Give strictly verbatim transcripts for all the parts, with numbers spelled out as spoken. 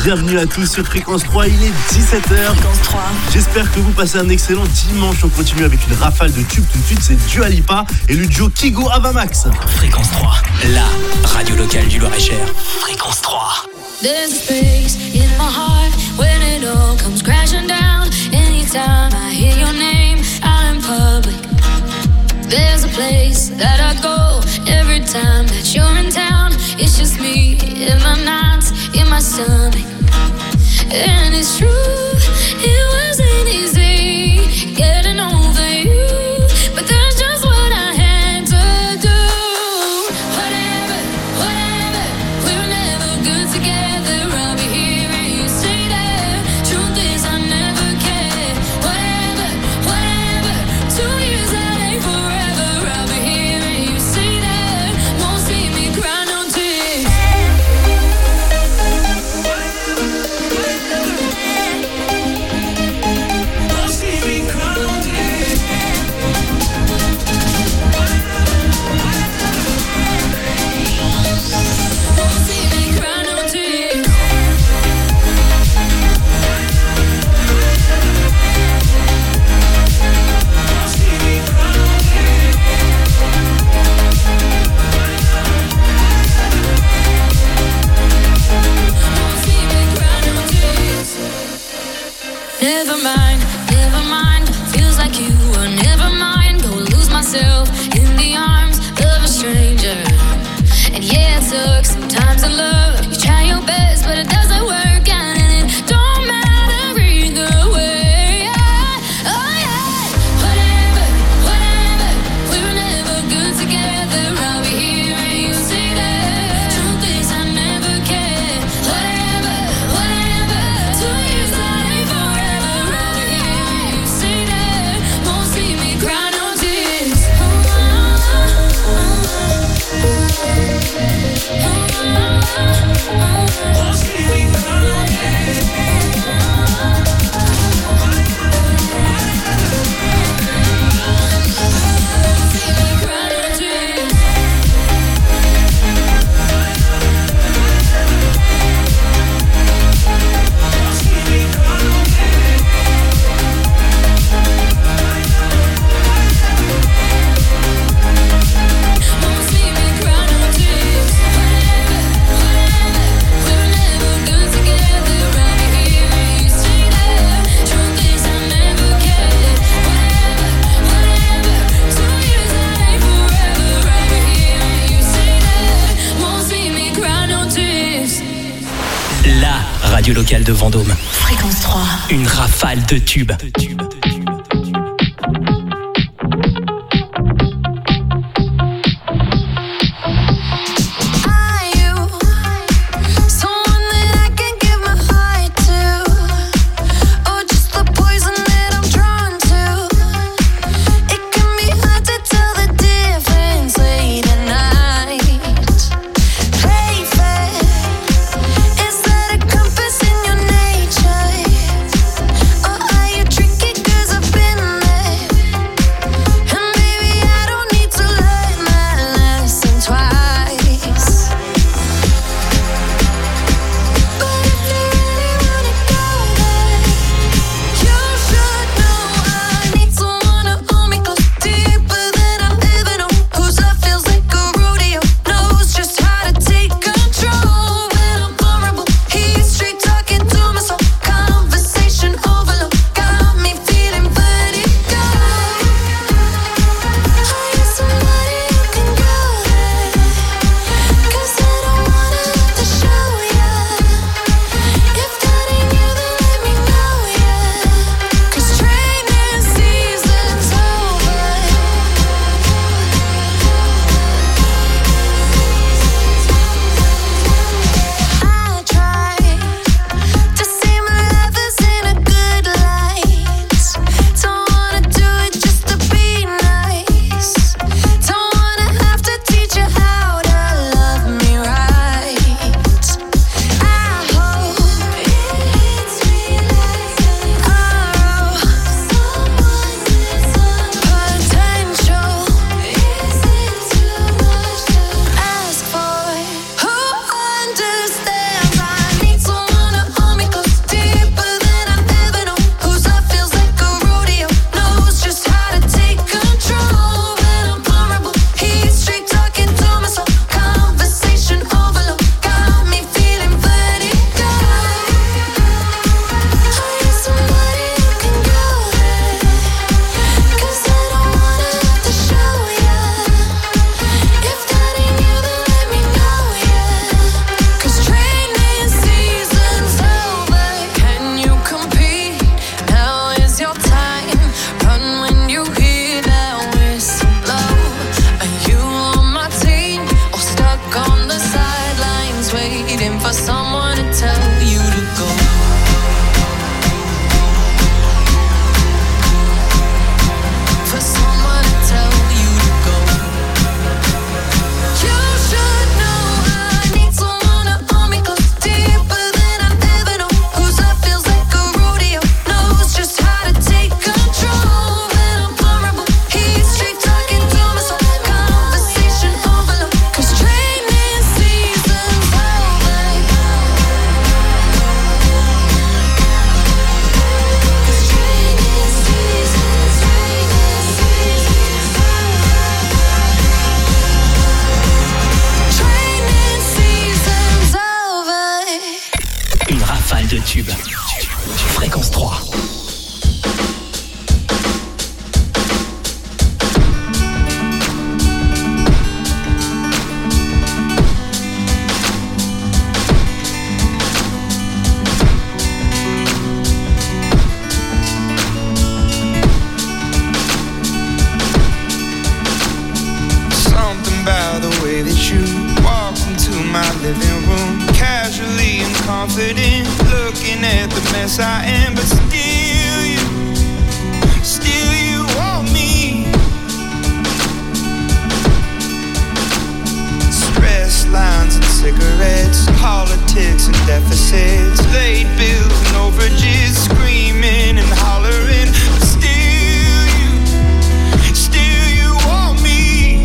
Bienvenue à tous sur Fréquence trois, il est dix-sept heures. Fréquence trois. J'espère que vous passez un excellent dimanche. On continue avec une rafale de tubes tout de suite. C'est Dua Lipa et le duo Kygo Avamax. Fréquence trois, la radio locale du Loir-et-Cher. Fréquence trois. There's a space in my heart when it all comes crashing down. Anytime I hear your name out in public, there's a place that I go every time that you're in town. It's just me in my nights, in my stomach. And it's true, it wasn't easy getting over you, but that's just what I had to do. Whatever, whatever, we were never good together. I'll be here and you say that. Truth is I never cared. Whatever, whatever, two years that ain't forever. I'll be here and you say that. Won't see me cry no tears. Never mind, never mind. Feels like you were never mind. Go lose myself in the arms of a stranger. And yeah, it took some time to love. You try your best, but it doesn't work out, and it don't matter either way. Oh yeah, whatever, whatever. We were never good together. I'll be here and you say that. Truth is I never cared. Whatever, whatever. Two years that ain't forever. I'll be here and you say that. Won't see me cry no tears. Won't see me cry no tears. Radio locale de Vendôme. Fréquence trois. Une rafale de tubes. De tubes. Is that a compass in your nature? Or are you tricky good? tubes. Fréquence trois. Living room, casually and confident, looking at the mess I am, but still you, still you want me. Stress lines and cigarettes, politics and deficits, late bills and overages, screaming and hollering, but still you, still you want me.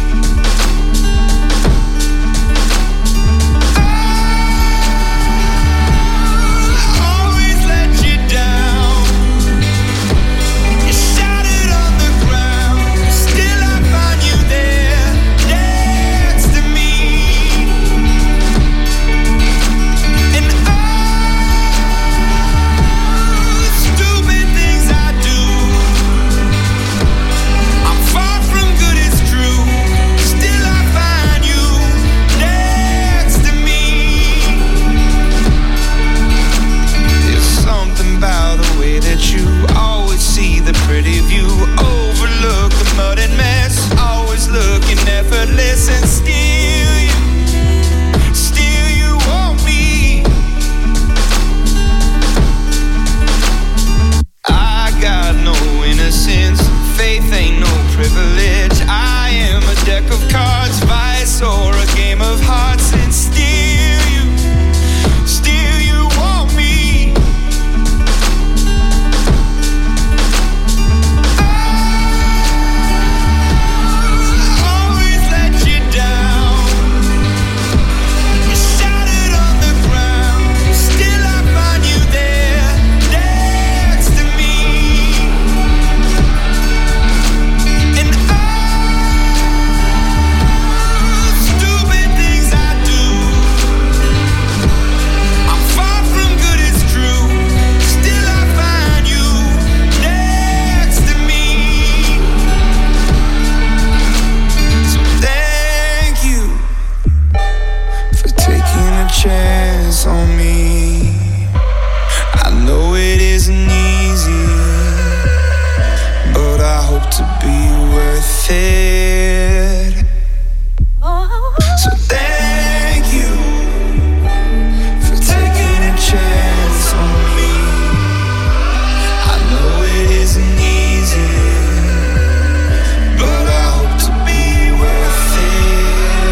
And still you, still you want me. I got no innocence, faith ain't no privilege. I am a deck of cards, vice or a game of hearts. And still you, still you want me. Chance on me. I know it isn't easy, but I hope to be worth it. So thank you for taking a chance on me. I know it isn't easy, but I hope to be worth it.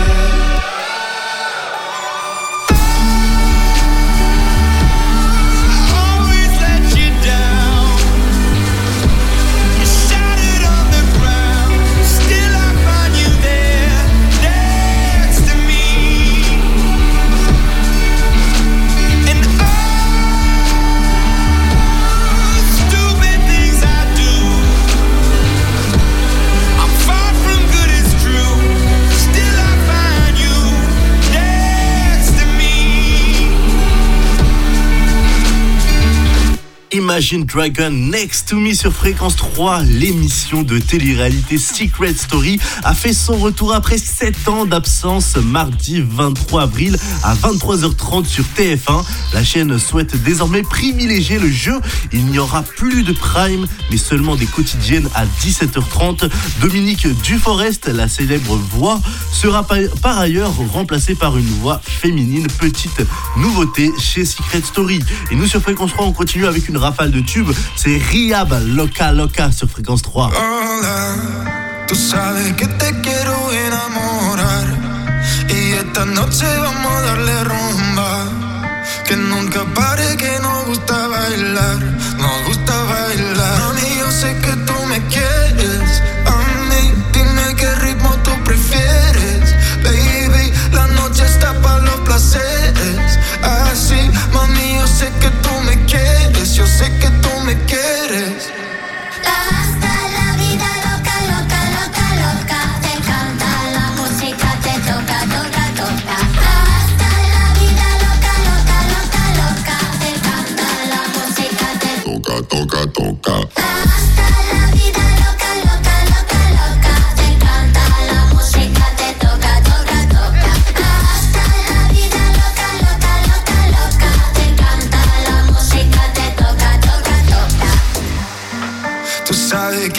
Imagine Dragon Next to Me sur Fréquence trois. L'émission de télé-réalité Secret Story a fait son retour après sept ans d'absence mardi vingt-trois avril à vingt-trois heures trente sur T F un. La chaîne souhaite désormais privilégier le jeu. Il n'y aura plus de prime, mais seulement des quotidiennes à dix-sept heures trente. Dominique Duforest, la célèbre voix, sera par ailleurs remplacée par une voix féminine. Petite nouveauté chez Secret Story. Et nous sur Fréquence trois, on continue avec une rafale de tubes. C'est Rehab, Loca Loca sur Fréquence trois. Hola, tú sabes que te quiero enamorar y esta noche vamos a darle rumba, que nunca pare, que nos gusta bailar, nos gusta bailar. Mami, yo sé que tú me quieres, a mí dime qué ritmo tú prefieres, baby, la noche está para los placeres, así, mami, yo sé que tú me quieres, yo sé que tú me quieres. Hasta la vida loca, loca, loca, loca. Te encanta la música, te toca, toca, toca. Hasta la vida loca, loca, loca, loca. Te encanta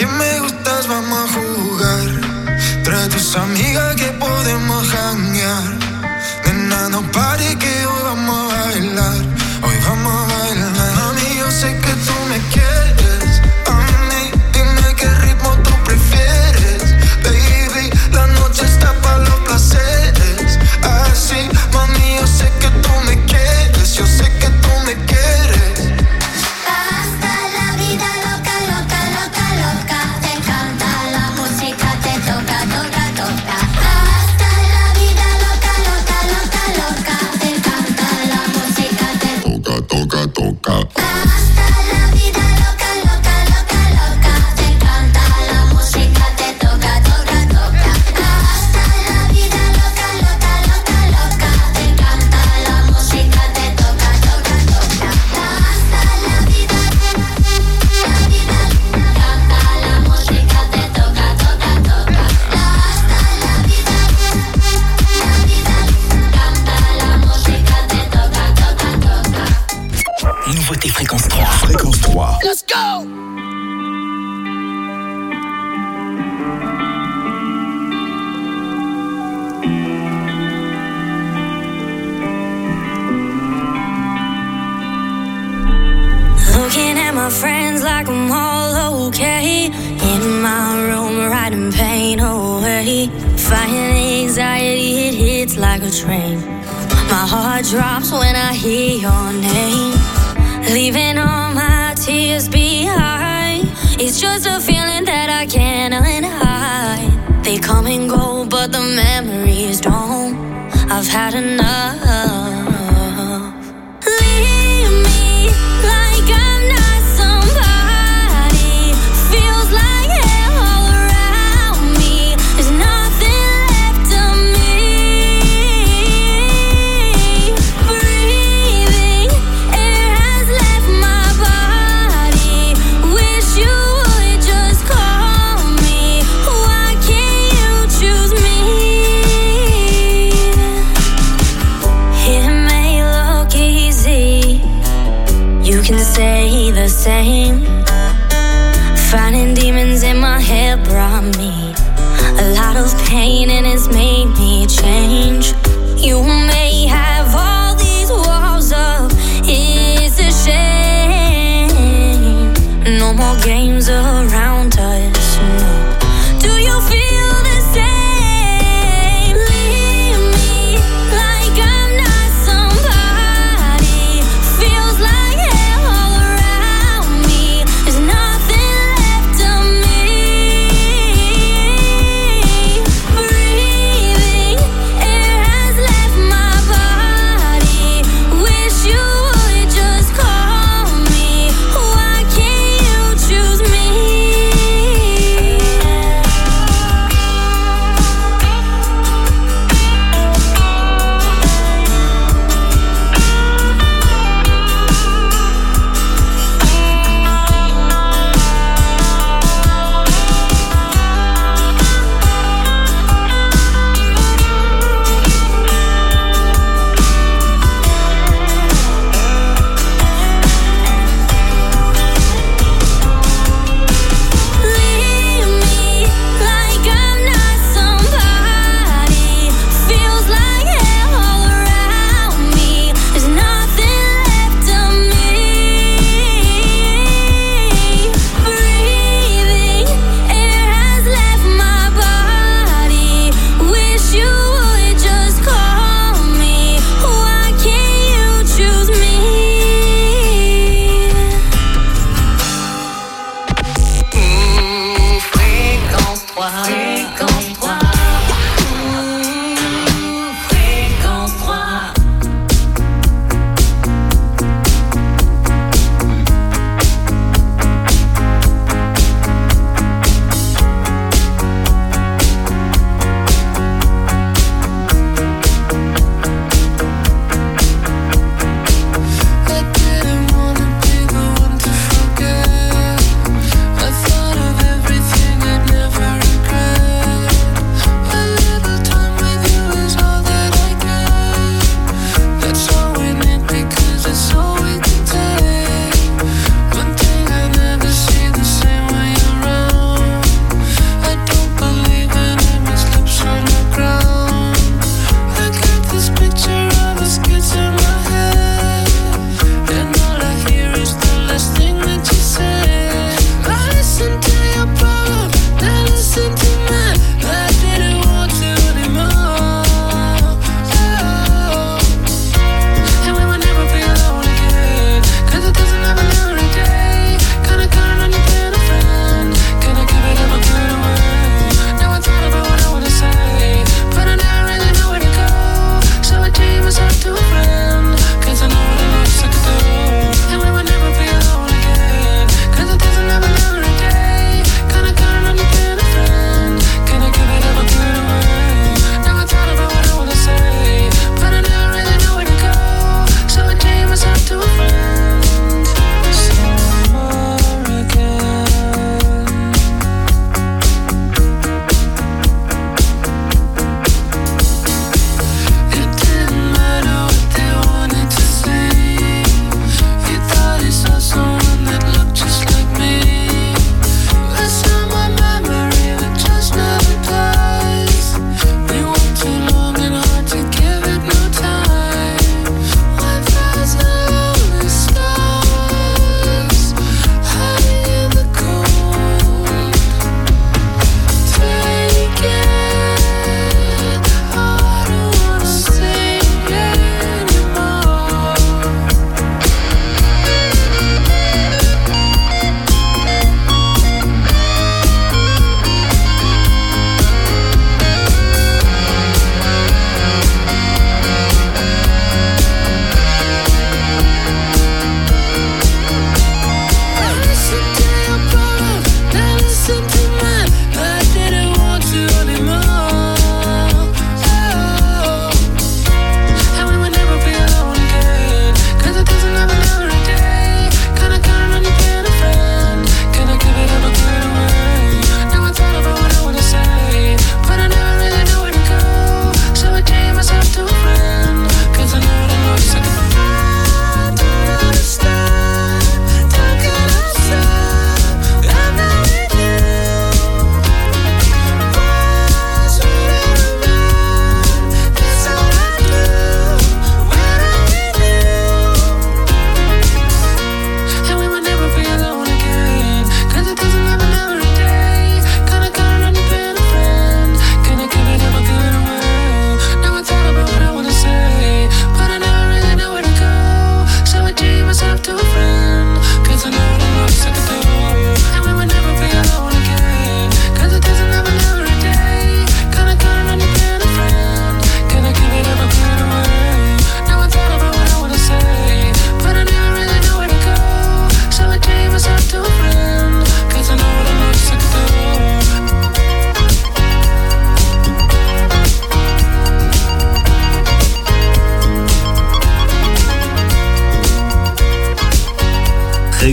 que me gustas, vamos a jugar. Trae tus amigas que podemos janguear. Nena, no pare que hoy vamos a bailar. Hoy vamos a bailar. Mami, yo sé que tú me quieres. A mí, dime qué ritmo tú prefieres. Baby, la noche está para los placeres. Así, mami, yo sé que tú me quieres. Yo sé que tú me quieres. Hasta la vida loca, loca, loca, loca. Te encanta la música, te toca, toca, toca. Hasta la vida loca, loca, loca, loca. Te encanta la música, te toca, toca, toca. Hasta la vida loca, loca, loca, loca. Te encanta la música, te toca, toca, toca. Hasta la vida loca, loca, loca, loca. Te encanta la música, te toca, toca, toca. Hasta la vida, la vida, canta la música, te toca, toca, toca. Hasta la vida, la vida, canta la música, te toca, toca, toca. Nouveauté Fréquence trois. Fréquence trois. Let's go! Looking at my friends like I'm all okay. In my room, writing pain away. Fighting anxiety, it hits like a train. My heart drops when I hear your name. Leaving all my tears behind. It's just a feeling that I can't hide. They come and go, but the memories don't. I've had enough. Leave me like I'm not somebody. Feels like hell all around me. There's nothing left of me. Breathing, air has left my body. Wish you would just call me. Why can't you choose me? It may look easy. You can say the same. Finding demons in my head brought me a lot of pain, and it's made me change. You may have all these walls up, it's a shame. No more games around us, no. Do you feel the same? Leave me like I'm not somebody. Feels like hell all around me. There's nothing left of me. Breathing, air has left my body. Wish you would just call me. Why can't you choose me?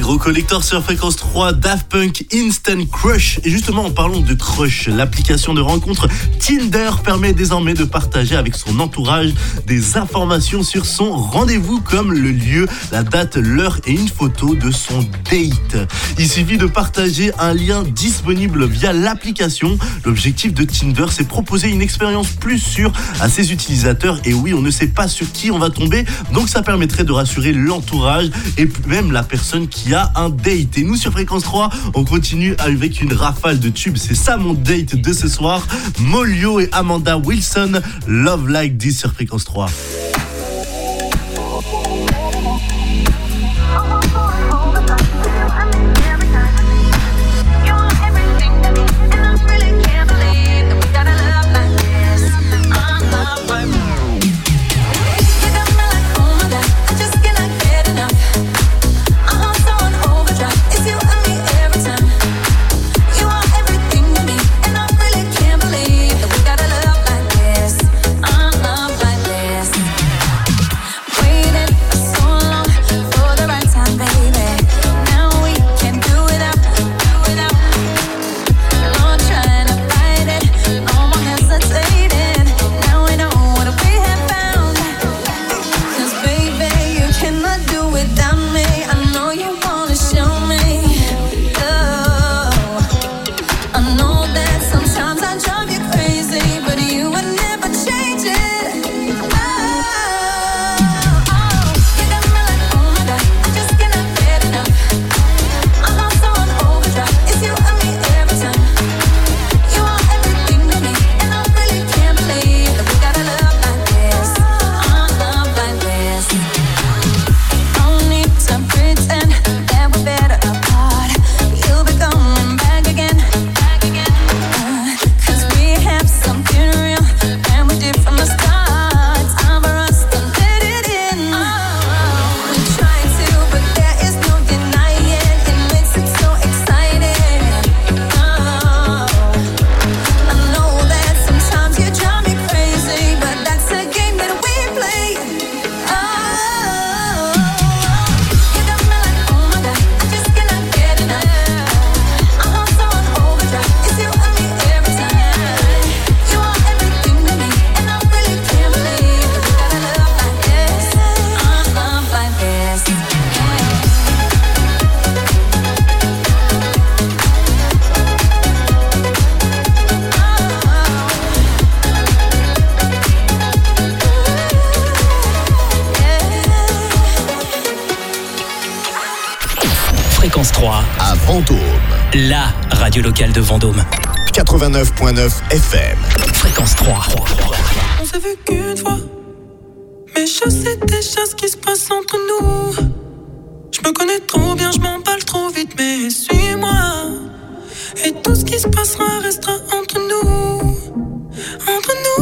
Gros Collector sur Fréquence trois, Daft Punk Instant Crush. Et justement, en parlant de Crush, l'application de rencontre Tinder permet désormais de partager avec son entourage des informations sur son rendez-vous, comme le lieu, la date, l'heure et une photo de son date. Il suffit de partager un lien disponible via l'application. L'objectif de Tinder, c'est proposer une expérience plus sûre à ses utilisateurs. Et oui, on ne sait pas sur qui on va tomber, donc ça permettrait de rassurer l'entourage et même la personne qui a un date. Et nous sur Fréquence trois, on continue avec une rafale de tubes. C'est ça mon date de ce soir. Molio et Amanda Wilson, Love Like This sur Fréquence trois. À Vendôme. La radio locale de Vendôme. quatre-vingt-neuf virgule neuf F M. Fréquence trois. On s'est vu qu'une fois, mais je sais déjà ce qui se passe entre nous. Je me connais trop bien, je m'emballe trop vite, mais suis-moi. Et tout ce qui se passera restera entre nous. Entre nous.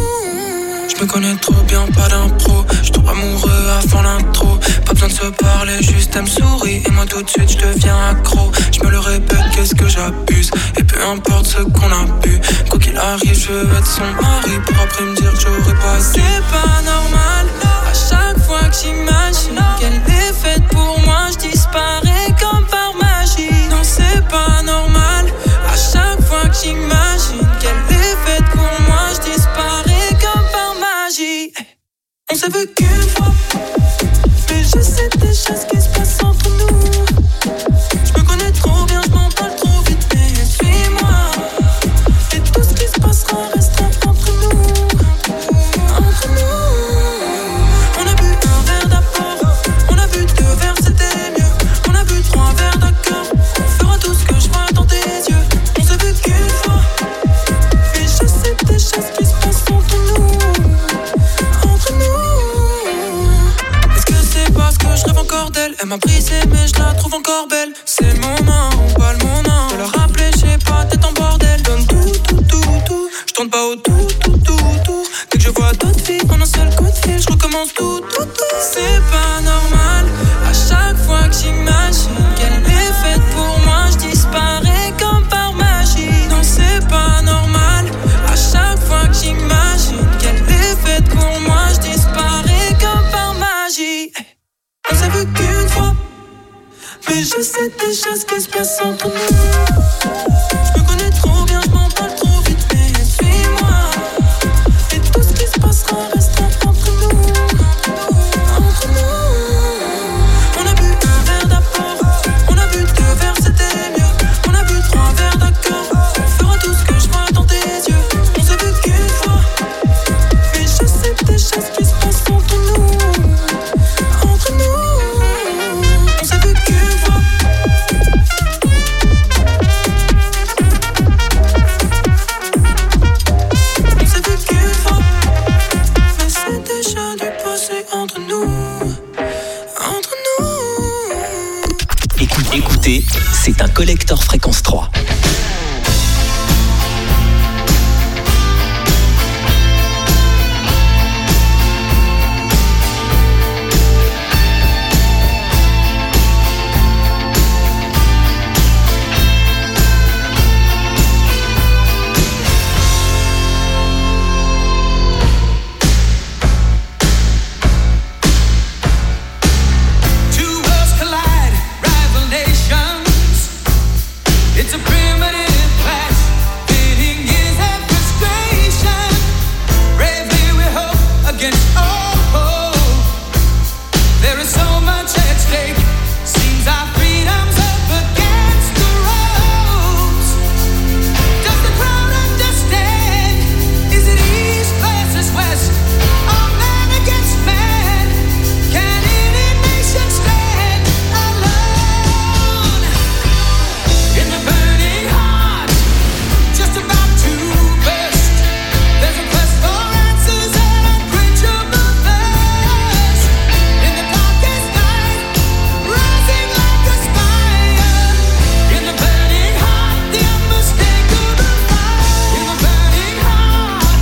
Je me connais trop bien, pas d'impro. Je tombe amoureux avant l'intro. Pas besoin de se parler, juste elle me sourit. Et moi tout de suite je deviens accro. Je me le répète, qu'est-ce que j'abuse. Et peu importe ce qu'on a bu, quoi qu'il arrive, je veux être son mari. Pour après me dire que j'aurais pas. C'est pas normal. À chaque fois que j'imagine qu'elle est faite pour moi, je disparais comme par magie. Non, c'est pas normal. À chaque fois que j'imagine qu'elle est faite pour moi, je disparais comme par magie. On s'est vu qu'une fois, mais je sais déjà ce qui se passe entre nous. Je me connais trop bien, je m'en parle trop vite, mais suis-moi. Et tout ce qui se passera restera entre nous. Entre nous. On a bu un verre d'abord, on a bu deux verres, c'était mieux. On a bu trois verres, d'accord. On fera tout ce que je vois dans tes yeux. On s'est vu qu'une fois, mais je sais déjà ce qui se passe entre nous. Entre nous. Est-ce que c'est parce que je rêve encore d'elle? Elle m'a brisé mais je la trouve encore belle. C'est le moment, pas le moment de la rappeler, je sais pas, t'es en bordel. Donne tout, tout, tout, tout. Je tourne pas au tout, tout, tout, tout. Dès que je vois d'autres filles en un seul coup de fil, je recommence tout, tout, tout. C'est pas normal. À chaque fois que j'imagine qu'elle est faite pour moi, je disparais comme par magie. Non, c'est pas normal. À chaque fois que j'imagine qu'elle est faite pour moi, je disparais comme par magie. On s'est vu qu'une fois, mais je des choses qui se passent entre nous. Je me connais trop bien, je m'en parle trop vite, mais suis-moi. Et tout ce qui se passera restera entre nous. Entre nous. On a bu un verre d'abord, on a bu deux verres, c'était mieux. On a bu trois verres d'accord, on fera tout ce que je vois dans tes yeux. On s'est vu qu'une fois, mais je sais des choses qui se passent entre nous. Entre nous, on s'est vu qu'une fois. On s'est vu qu'une fois, mais c'est déjà du passé entre nous. Entre nous. Écoute, écoutez, c'est un collector fréquence trois. Two worlds collide, rival nations. It's a primitive clash, fitting years of frustration. Bravely we hope against all hope. There is so much at stake. Seems our freedom's up against the ropes. Does the crowd understand? Is it east versus west? Or man against man? Can any nation stand alone? In the burning heart, just about to burst. There's a quest for answers and unquenchable thirst. In the darkest night, rising like a spire. In the burning heart, the unmistakable fire. In the burning heart.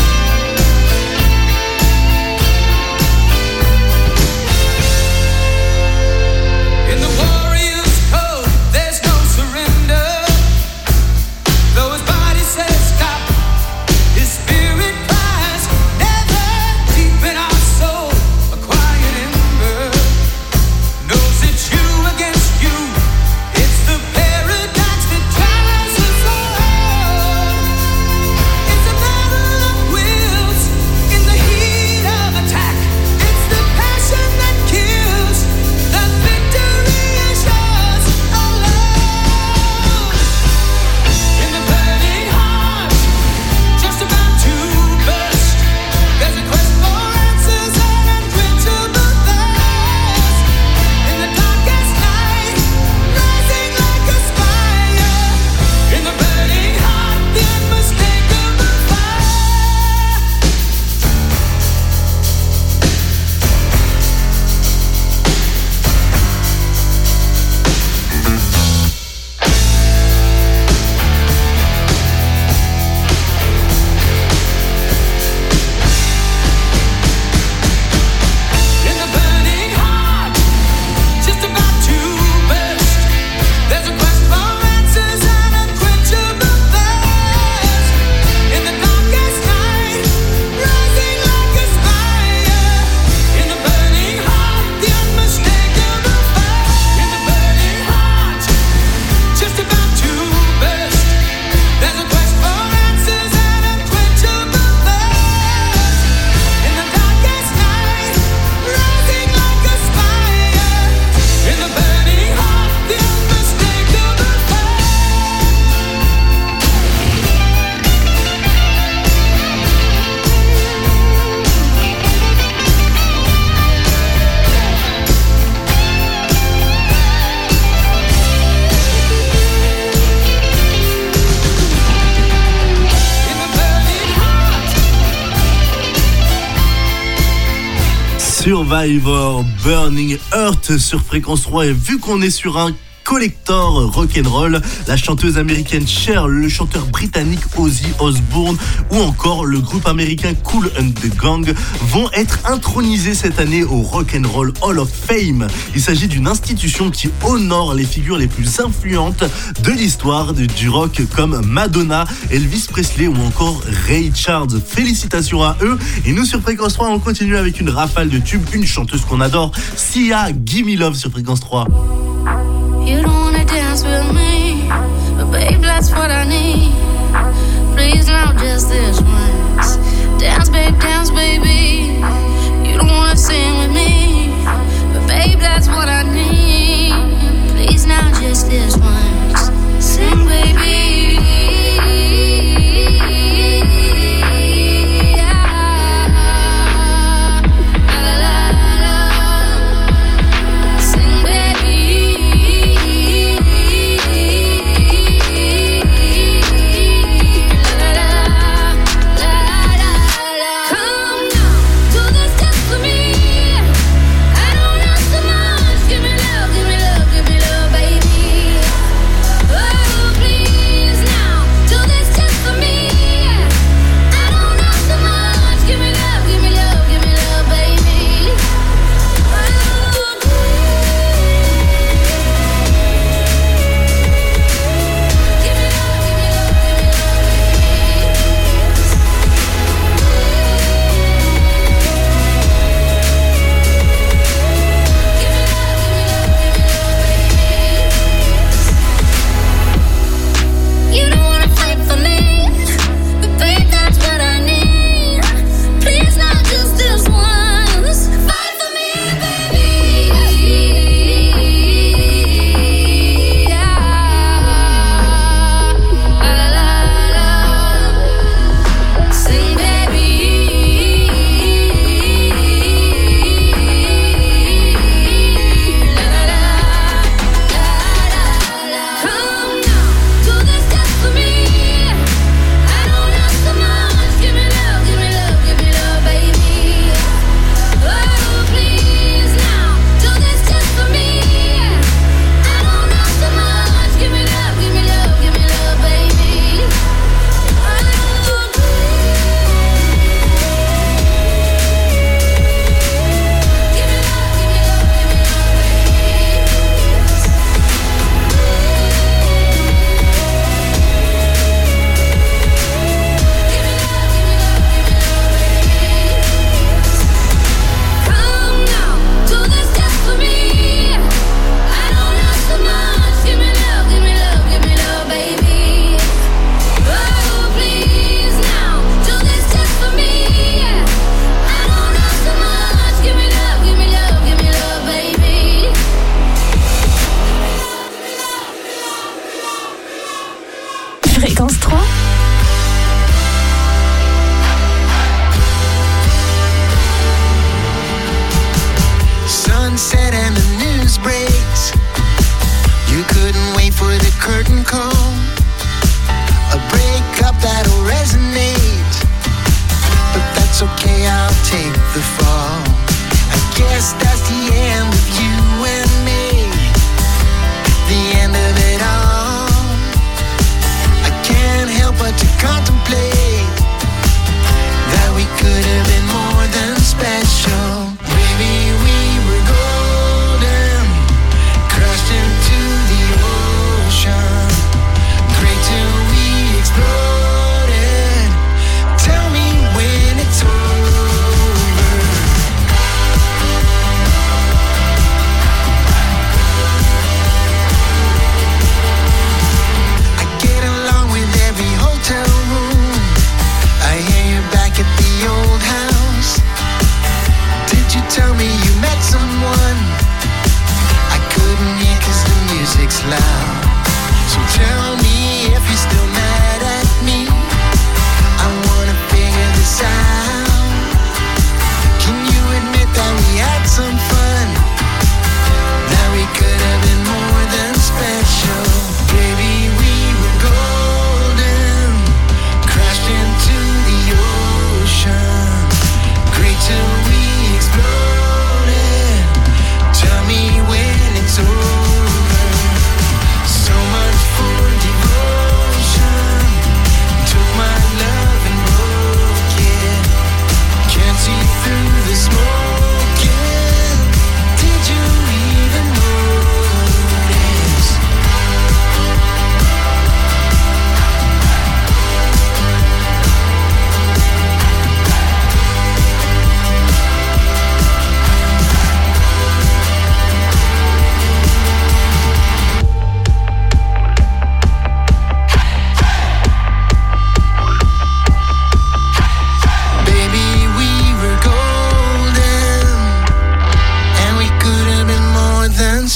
In the warrior's code, there's no surrender. Though his body says stop, his spirit cries never. Deep in our soul, a quiet ember knows it's you against you. It's the paradox that drives us all. It's a battle of wills in the heat of attack. It's the passion that kills. The victory is yours alone. In the burning heart, just about to burst. There's a quest for answers and unquenchable thirst. In the darkest night, rising like a spire. In the burning heart, the unmistakable fire. In the burning heart, just about to burst. There's a quest for answers and unquenchable thirst. In the darkest night, rising like a spire. In the burning heart, the unmistakable fire. In the burning heart, just about to burst. There's a quest for answers and unquenchable thirst. In the darkest night, rising like a spire. In the burning heart, the unmistakable fire. In the burning heart. Survivor, Burning Earth sur Fréquence trois. Et vu qu'on est sur un collector rock'n'roll, la chanteuse américaine Cher, le chanteur britannique Ozzy Osbourne ou encore le groupe américain Kool and the Gang vont être intronisés cette année au Rock'n'Roll Hall of Fame. Il s'agit d'une institution qui honore les figures les plus influentes de l'histoire du rock comme Madonna, Elvis Presley ou encore Ray Charles. Félicitations à eux. Et nous sur Fréquence trois, on continue avec une rafale de tubes, une chanteuse qu'on adore, Sia, Gimme Love sur Fréquence trois. You don't wanna dance with me, but babe, that's what I need. Please now, just this once. Dance, babe, dance, baby. You don't wanna sing with me, but babe, that's what I need. Please now, just this once. Sing, baby. La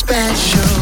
special.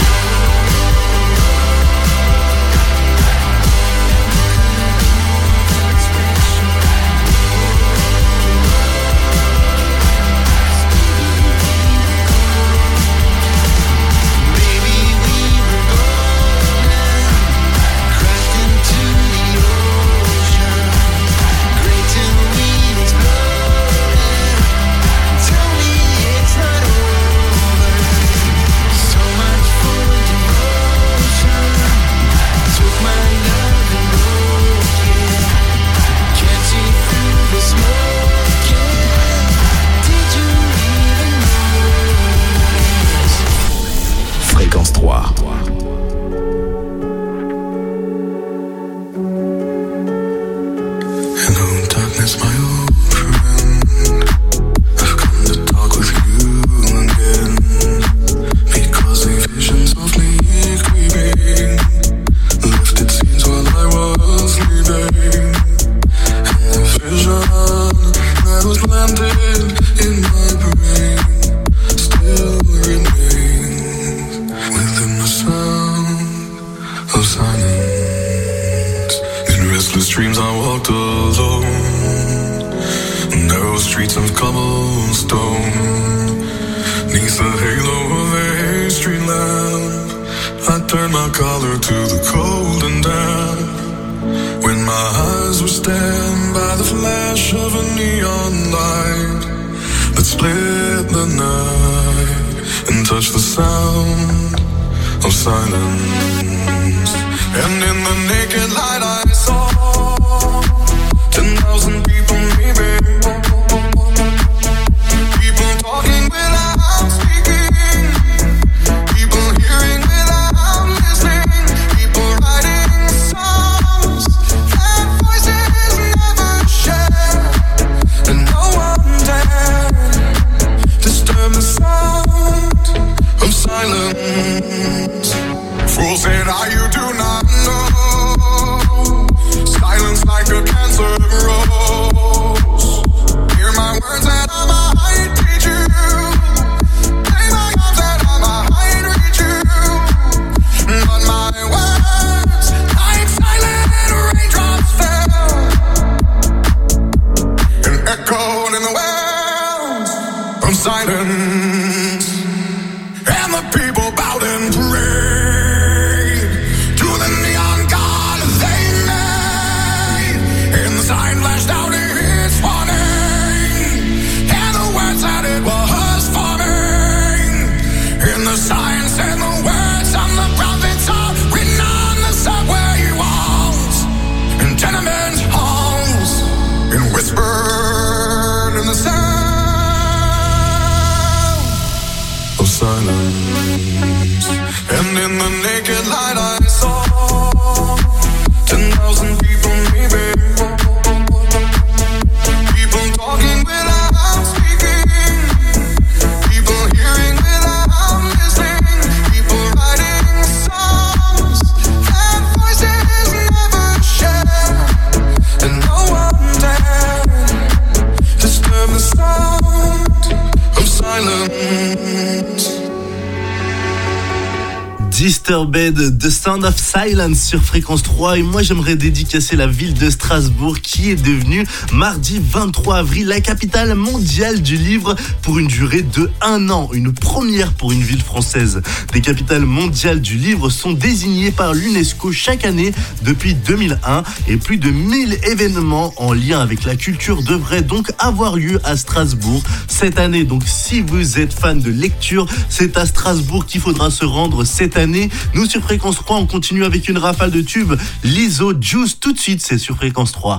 Disturbed, The Sound of Silence sur Fréquence trois. Et moi, j'aimerais dédicacer la ville de Strasbourg qui est devenue mardi vingt-trois avril la capitale mondiale du livre pour une durée de un an. Une première pour une ville française. Les capitales mondiales du livre sont désignées par l'UNESCO chaque année depuis deux mille un et plus de mille événements en lien avec la culture devraient donc avoir lieu à Strasbourg cette année. Donc si vous êtes fan de lecture, c'est à Strasbourg qu'il faudra se rendre cette année. Nous sur Fréquence trois, on continue avec une rafale de tubes. Lizzo, Juice, tout de suite, c'est sur Fréquence trois.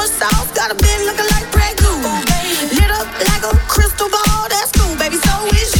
Got a bit looking like Grey Goo. Lit up like a crystal ball, that's cool, baby, so is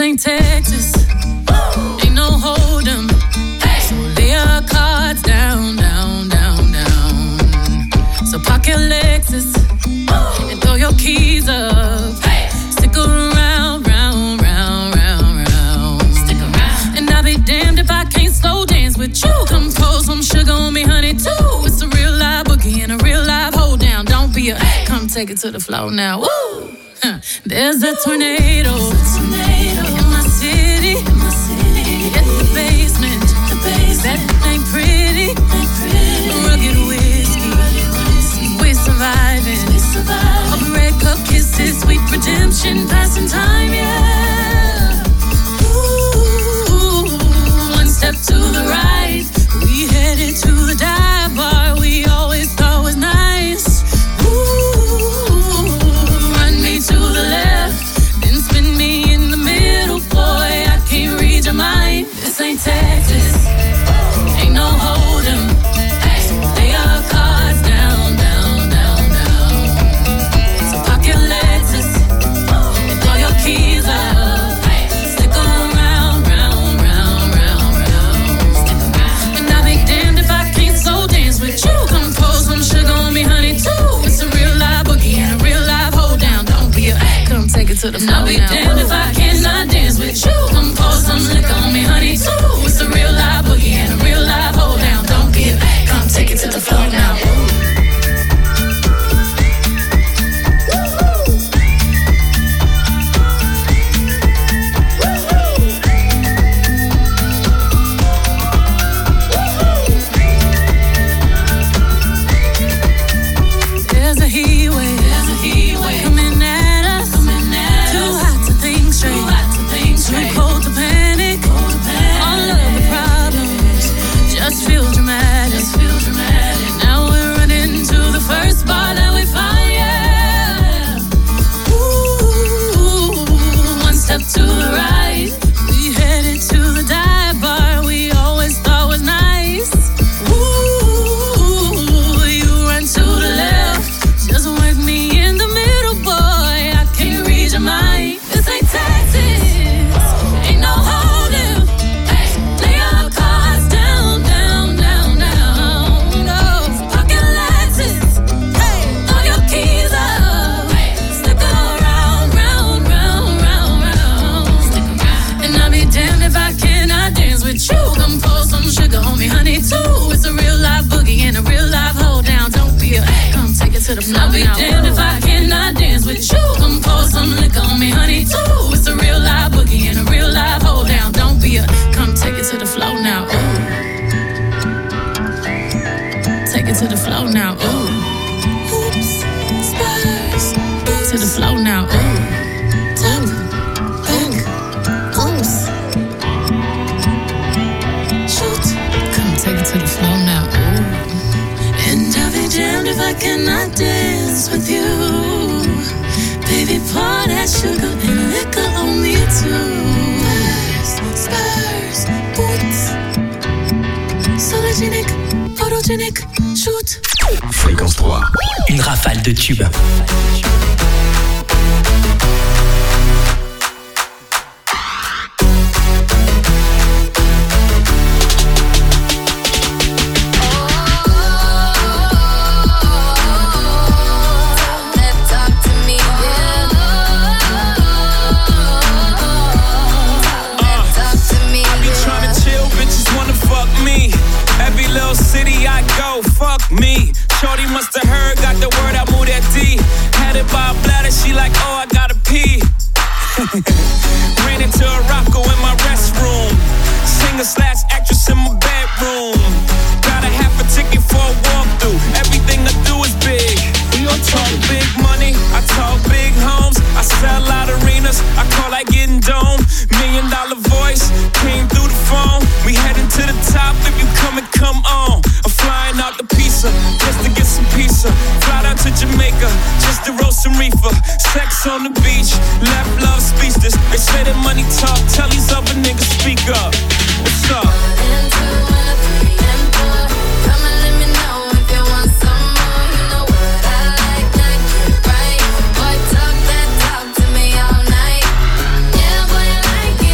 ain't Texas. Ain't no hold 'em. So lay your cards down, down, down, down. So park your Lexus and throw your keys up. Stick around, round, round, round, round. Stick around. And I'll be damned if I can't slow dance with you. Come pour some sugar on me, honey, too. It's a real live boogie and a real live hold down. Don't be a come take it to the floor now. Woo! Huh. There's a tornado, in my city, in my city. At the basement, the basement. That ain't pretty, ain't pretty. Rugged whiskey, we're surviving. We survive. Of red cup kisses, sweet redemption, passing time, yeah. Ooh, one step to the right, we headed to the dive bar we always thought was nice. Ooh, run me to the left, then spin me in the middle, boy. I can't read your mind. This ain't Texas, ain't no hold 'em. So lay your cards down, down, down, down. So park your Lexus and throw your keys up. Stick around, round, round, round, round. Stick around. And I'll be damned if I can't slow dance with you. Come pour some sugar on me, honey, too. It's a real live boogie and a real live hold down. Don't be a come take it to the floor. I'll be damned if I cannot dance with you. Come pour some liquor on me, honey, too. It's a real live boogie and a real live hold down. Don't be a come take it to the floor now. There's a heat wave, there's a heat wave coming at us, coming at too us. Hot to think straight, too hot to think straight. Too cold to panic, cold to panic. All of the problems just feel dramatic, just feel dramatic. Now we're running to the first bar that we find, yeah. Ooh, one step to the right, we headed to the dive bar we always thought was nice. Ooh, you run to the left, just work me in the middle, boy. I can't read your mind. This ain't Texas, ain't no holding. Lay your cards down, down, down, down. No, park your Lexus, throw your keys up. Stick around, round, round, round, round. Stick around. And I'll be damned if I cannot dance with you. Come pour some sugar on me, honey, too. It's a real live boogie and a real live hold down. Don't be a come take it to the floor. I'll be damned if I cannot dance with you. Come pour some liquor on me, honey, too. It's a real live boogie and a real live hold down. Don't be a come take it to the floor now. Ooh. Take it to the floor now. Ooh. Oops, spurs. To the floor now. Ooh. Tap, back, oops. Shoot. Come take it to the floor now. Ooh. And I'll be damned if I cannot dance with you. Baby, pour that sugar and liquor on me too. Spurs, spurs, boots. Sologenic, photogenic, shoot. Fréquence trois. Une rafale de tubes. City I go, fuck me. Shorty must have heard, got the word, I moved that D. Had it by a bladder, she like, oh, I gotta pee. Ran into a Rocco in my restroom. Singer slash actress in my bedroom. Got a half a ticket for a walkthrough. Everything I do is big. We gon' talk big money, I talk big homes. I sell out arenas, I call like getting dome. Million dollar voice, came through the phone. We heading to the top, if you come and come on. I'm flying out the pizza, just to get some pizza. Fly down to Jamaica, just to roast some reefer. Sex on the beach, left love speechless. They say that money talk, tell these other niggas speak up. What's up? Boy, talk that talk to me all night. Yeah, boy, I like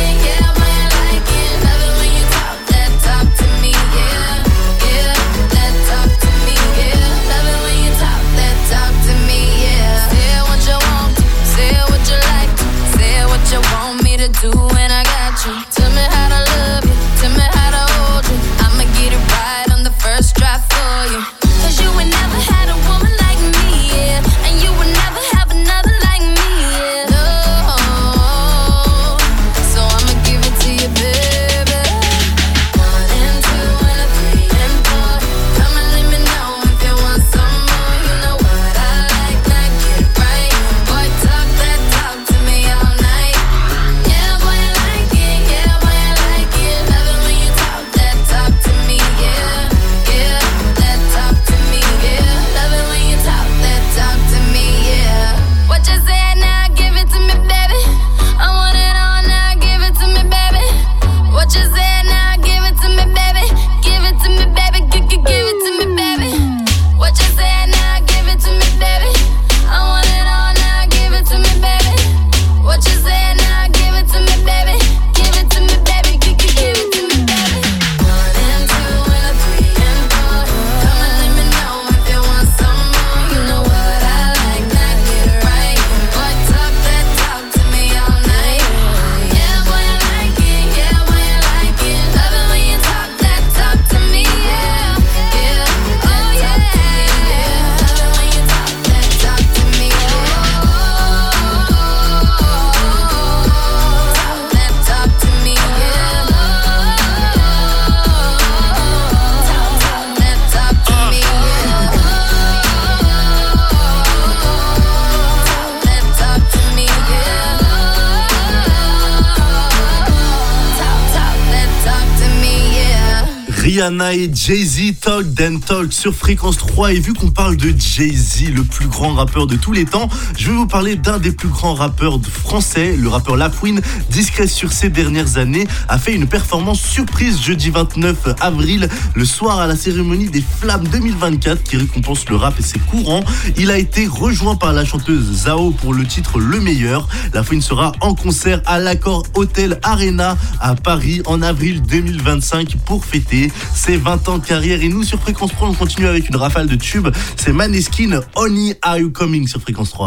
Rihanna et Jay-Z, Talk Then Talk sur Fréquence trois. Et vu qu'on parle de Jay-Z, le plus grand rappeur de tous les temps, je vais vous parler d'un des plus grands rappeurs français. Le rappeur Lafouine, discret sur ces dernières années, a fait une performance surprise jeudi vingt-neuf avril, le soir à la cérémonie des Flammes deux mille vingt-quatre qui récompense le rap et ses courants. Il a été rejoint par la chanteuse Zao pour le titre Le Meilleur. Lafouine sera en concert à l'Accor Hotel Arena à Paris en avril deux mille vingt-cinq pour fêter ses vingt ans de carrière. Et nous sur Fréquence trois, on continue avec une rafale de tubes. C'est Maneskin, Honey Are You Coming sur Fréquence trois.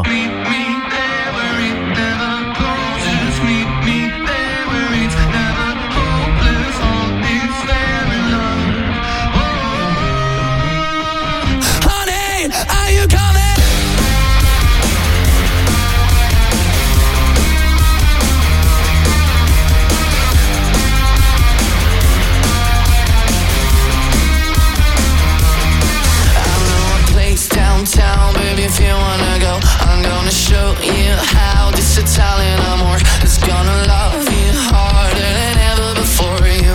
Downtown, baby, if you wanna go, I'm gonna show you how this Italian amor is gonna love you harder than ever before. You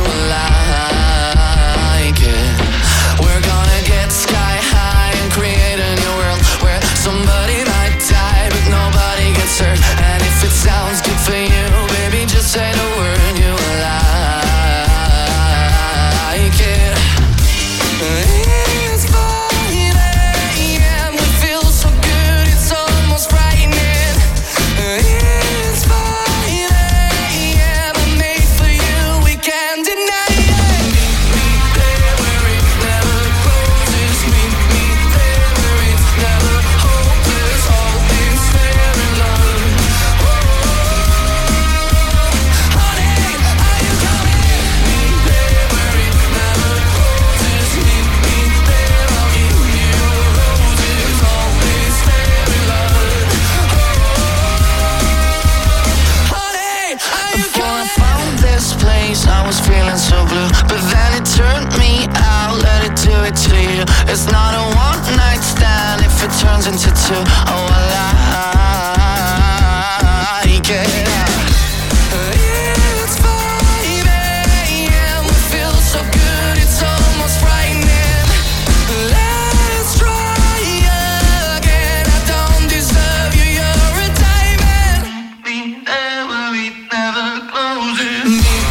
like it. We're gonna get sky high and create a new world where somebody might die but nobody gets hurt. And if it sounds good for you, baby, just say the word. You like it. It's fine. I was feeling so blue, but then it turned me out. Let it do it to you. It's not a one night stand if it turns into two. Oh, I like it. It's five a.m. We feel so good, it's almost frightening. Let's try again. I don't deserve you, you're a diamond. Be there where it never closes.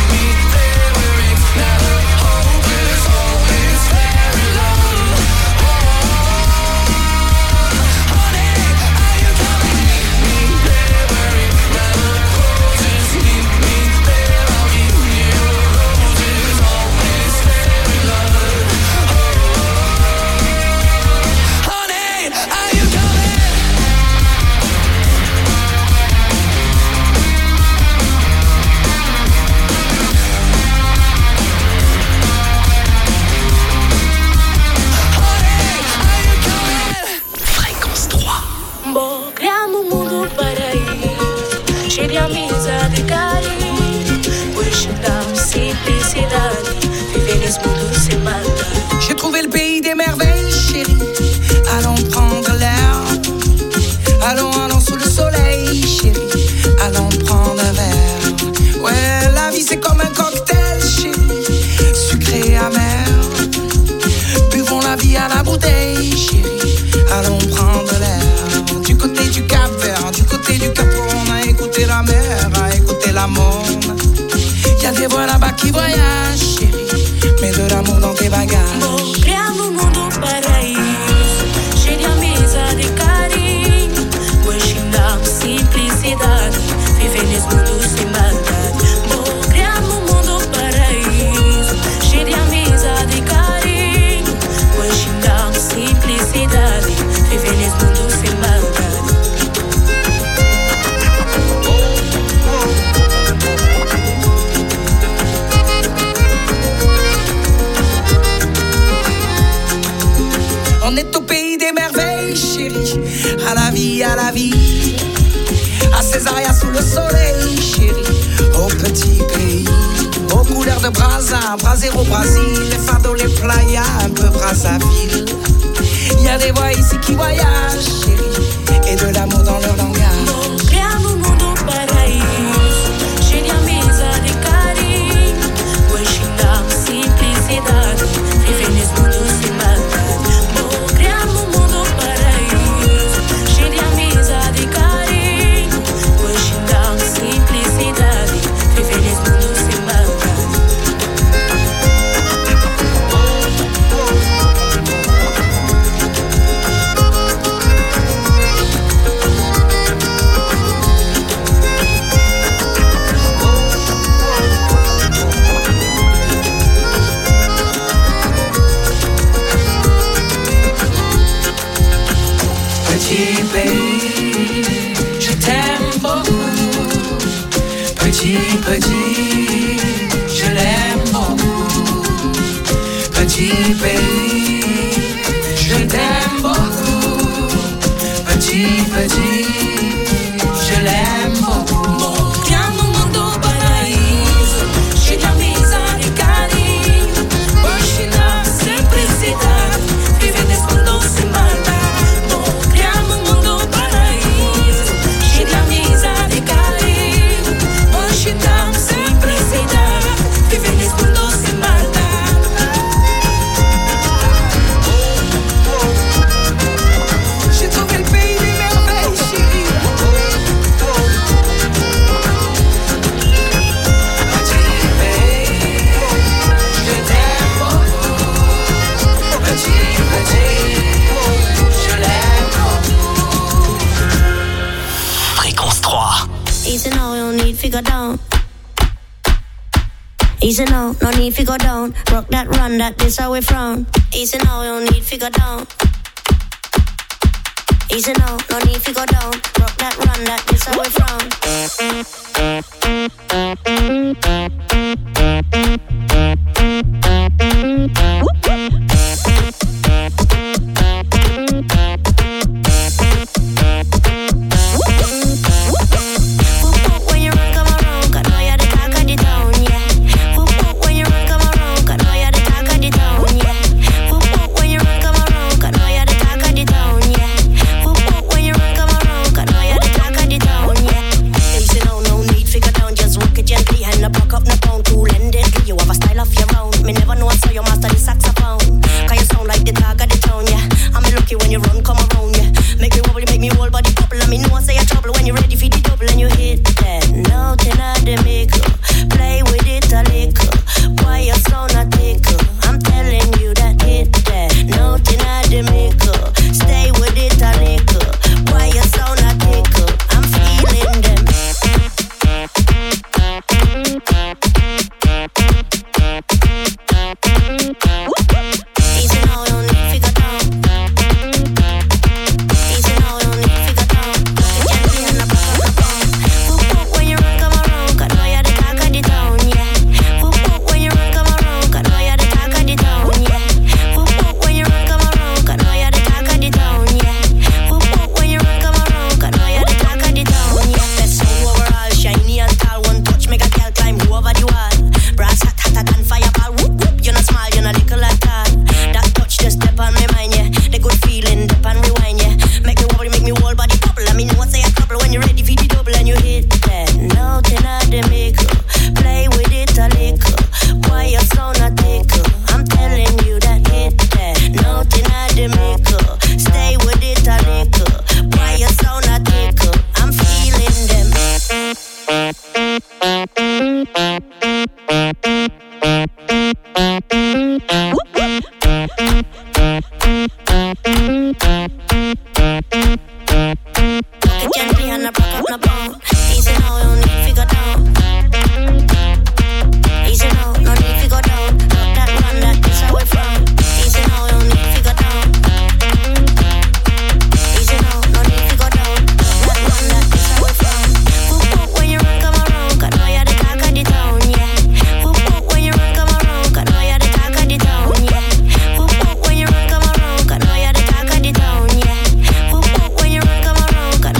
J'ai trouvé le pays des merveilles, chérie. Allons prendre l'air. Allons, allons sous le soleil, chérie. Allons prendre un verre. Ouais, la vie c'est comme un cocktail, chérie. Sucré et amer. Buvons la vie à la bouteille, chérie. Allons prendre l'air. Du côté du Cap Vert, du côté du Cap, on a écouté la mer, a écouté la monde. Y'a des voix là-bas qui voyagent, chérie. Mets de l'amour dans tes bagages. Criando um mundo paraíso, cheio de amizade e carinho. Hoje dá simplicidade, viver nesse mundo sem maldade. Vou criando um mundo paraíso, cheio de amizade e carinho. Hoje dá simplicidade, viver nesse mundo sem maldade. On est au pays des merveilles, chérie. À la vie, à la vie. À Césaria sous le soleil, chérie. Au petit pays, aux couleurs de Brazza, Brasil au Brésil, les fardeaux, les playas, un peu Brazzaville. Y'a des voix ici qui voyagent, chérie, et de l'amour dans leur langage. Criando um mundo paraíso, cheio de amizade e carinho. Hoje dá simplicidade, petit, petit, je l'aime beaucoup. Criamo un mondo paraíso, cheio de amizade e carinho. Worship simplicidade, viver nesse mundo sem maldade. Criamo um mundo paraíso, cheio de amizade e carinho. Worship simplicidade, viver nesse mundo sem maldade. Je trouve le pays des merveilles, chérie. Fréquence trois. Easy now, no need to go down. Easy now, no need to go down. Rock that, run that, this how we frown. Easy now, no need to go down. Easy now, no need to go down. Rock that, run that, this how we frown. When you run, come around, 'cause now you're the talk of the town, yeah. When you run, come around, 'cause now you're the talk of the town, yeah. When you run, come around, 'cause now you're the talk of the town, yeah. When you run, come around, 'cause now you're the talk of the town, yeah. Easy now, no need to go down, just walk it gently and no buck up, no pound, cool and deadly. You have a style of your own. Me never know I saw you master the saxophone. 'Cause you sound like the talk of the town, yeah. I'm lucky when you run, come around, yeah. Make me wobble, you make me whole body bubble. And me know I say you trouble when you're ready for the double and you hit